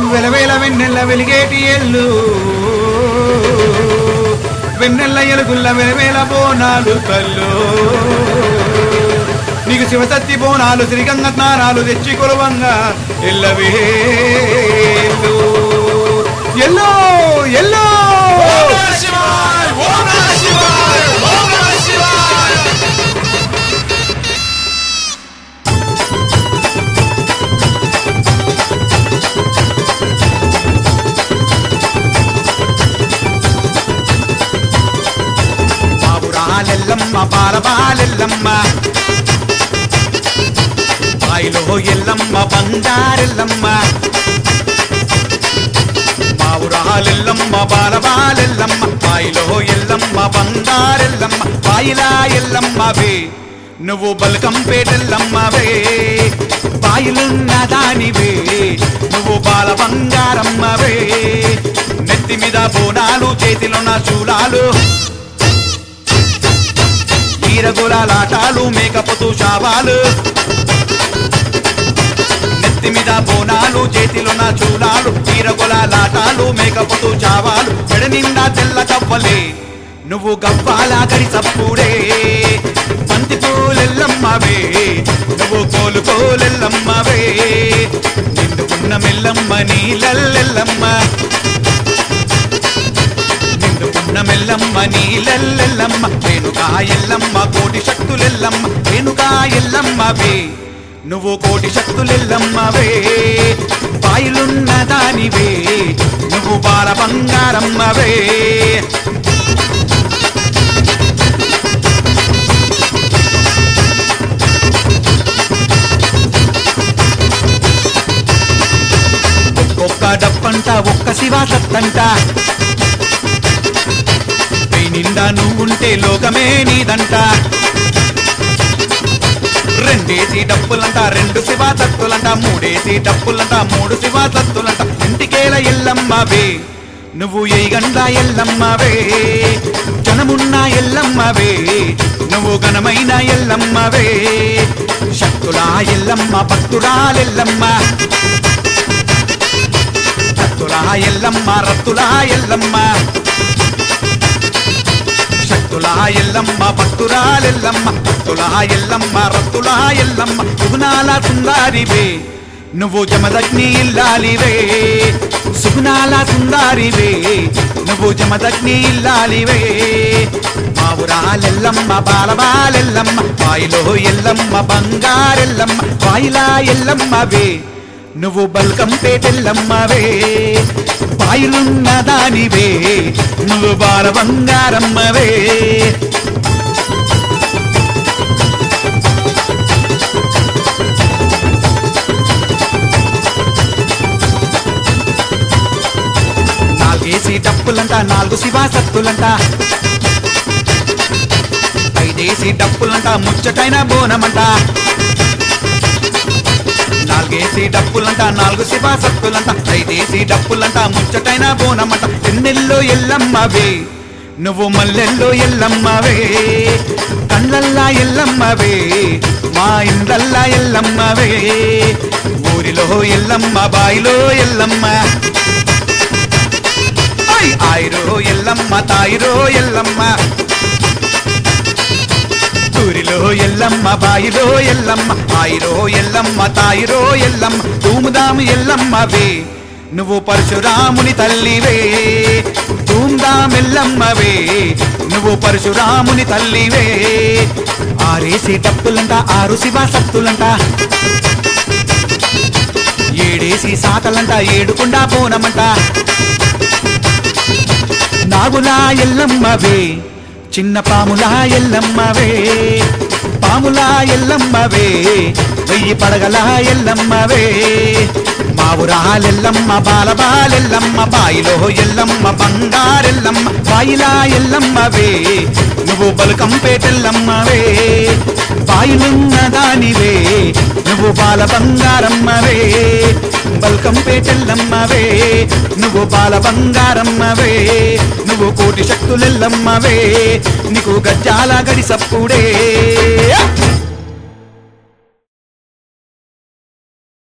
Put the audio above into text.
వెలవేల వెన్నెల్ల వెలిగేటి ఎల్లు వెన్నెల్ల ఎలుగుల్ల వెలవేల బోనాలు కల్లు నీకు శివసత్తి బోనాలు శ్రీగంగ స్నానాలు తెచ్చి కొలవంగా ఎల్లవేలు ఎల్లో ఎల్లో బాబురాలెల్లమ్మ బాలబాలెల్లమ్మ బాయిలో ఎల్లమ్మ బంగారెల్లమ్మ బావురాలెల్లమ్మ బాలబాలెల్లమ్మ బాయిలో ఎల్లమ్మ బంగారెల్లమ్మ బాయిలా ఎల్లమ్మవే నువ్వు బల్కంపేటెల్లమ్మవే బాయిలున్న దానివే నువ్వు బాల బంగారమ్మవే నెత్తి మీద బోనాలు చేతిలోన చూలాలు ఈరగోలాటాలు మేకపోతూ శావాలు నెత్తి మీద బోనాలు చేతిలోన చూలాలు ఈరగోలాటాలు మేకపోతూ చావాలు మెడ నిండా తెల్ల కవ్వలే నువ్వు గవ్వాలా గడి చప్పుడే బంతి పూలెల్లమ్మవే నువ్వు కోలుకోలెల్లమ్మవే నిండుకున్న మెల్లమ్మ నీలెల్లమ్మ నిండుకున్న మెల్లమ్మ నీలెల్లమ్మ రేణుకా ఎల్లమ్మ కోటి శక్తులెల్లమ్మ రేణుకా ఎల్లమ్మవే నువ్వు కోటి శక్తులెల్లమ్మవే బాయిలున్న దానివే నువ్వు బాల బంగారమ్మవే ఒక్కొక్క డప్పంట ఒక్క శివాసత్తంట నిండా నువ్వుంటే లోకమే నీదంట రెండేసి డప్పులంట రెండు శివాసత్తులంట మూడేసి డప్పులంట మూడు శివాసత్తులంట ఇంటికేల ఎల్లమ్మవే నువ్వు ఎయిగండ ఎల్లమ్మవే జనమున్న ఎల్లమ్మవే నువ్వు ఘనమైన ఎల్లమ్మవే శక్తులా ఎల్లమ్మ భక్తురాలెల్లమ్మ శక్తులా ఎల్లమ్మ రత్తులా ఎల్లమ్మ శక్తులా ఎల్లమ్మ భక్తురాలెల్లమ్మ భక్తులా ఎల్లమ్మ రత్తులా ఎల్లమ్మ సుగుణాల సుందారివే నువ్వు జమదగ్ని ఇల్లాలివే సుగుణాల సుందారివే నువ్వు జమదగ్ని ఇల్లాలివే మావురాలెల్లమ్మ బాలబాలెల్లమ్మ బాయిలో ఎల్లమ్మ బంగారెల్లమ్మ బాయిలా ఎల్లమ్మవే నువ్వు బల్కంపేటెల్లమ్మవే బాయిలున్న దానివే నువ్వు బాల బంగారమ్మవే నాలుగేసి డప్పులంట నాలుగు శివాసత్తులంట ఐదేసి డప్పులంట ముచ్చటైన బోనమంట నాలుగేసి డప్పులంట నాలుగు శివాసత్తులంట ఐదేసి డప్పులంట ముచ్చటైన బోనమంట ఎన్నెల్లో ఎల్లమ్మవే నువ్వు మల్లెల్లో ఎల్లమ్మవే కళ్ళల్లా ఎల్లమ్మవే మా ఇందల్లా ఎల్లమ్మవే ఊరిలో ఎల్లమ్మ బాయిలో ఎల్లమ్మ ఆయిరో ఎల్లమ్మ తాయిరో ఎల్లమ్మ ఊరిలో ఎల్లమ్మ బాయిలో ఎల్లమ్మ ఆయిరో ఎల్లమ్మ తాయిరో ఎల్లమ్మ ధూముదాము ఎల్లమ్మవే నువ్వు పరశురాముని తల్లివే ధూమ్దామెల్లమ్మవే నువ్వు పరశురాముని తల్లివే ఆరేసి డప్పులంట ఆరు శివాసత్తులంట ఏడేసి సాకలంట ఏడుకుండా పోనమంట నాగులా ఎల్లమ్మవే చిన్న పాములా ఎల్లమ్మవే పాములా ఎల్లమ్మవే వెయ్యి పడగలా ఎల్లమ్మవే మావురాలెల్లమ్మ బాలబాలెల్లమ్మ బాయిలో ఎల్లమ్మ బంగారెల్లమ్మ బాయిలా ఎల్లమ్మవే నువ్వు బల్కంపేటెల్లమ్మవే బాయిలున్న దానివే నువ్వు బాల బంగారమ్మవే బల్కంపేటెల్లమ్మవే నువ్వు బాల బంగారమ్మవే నువ్వు కోటి శక్తులెల్లమ్మవే నీకు గజ్జాల గడి సప్పుడే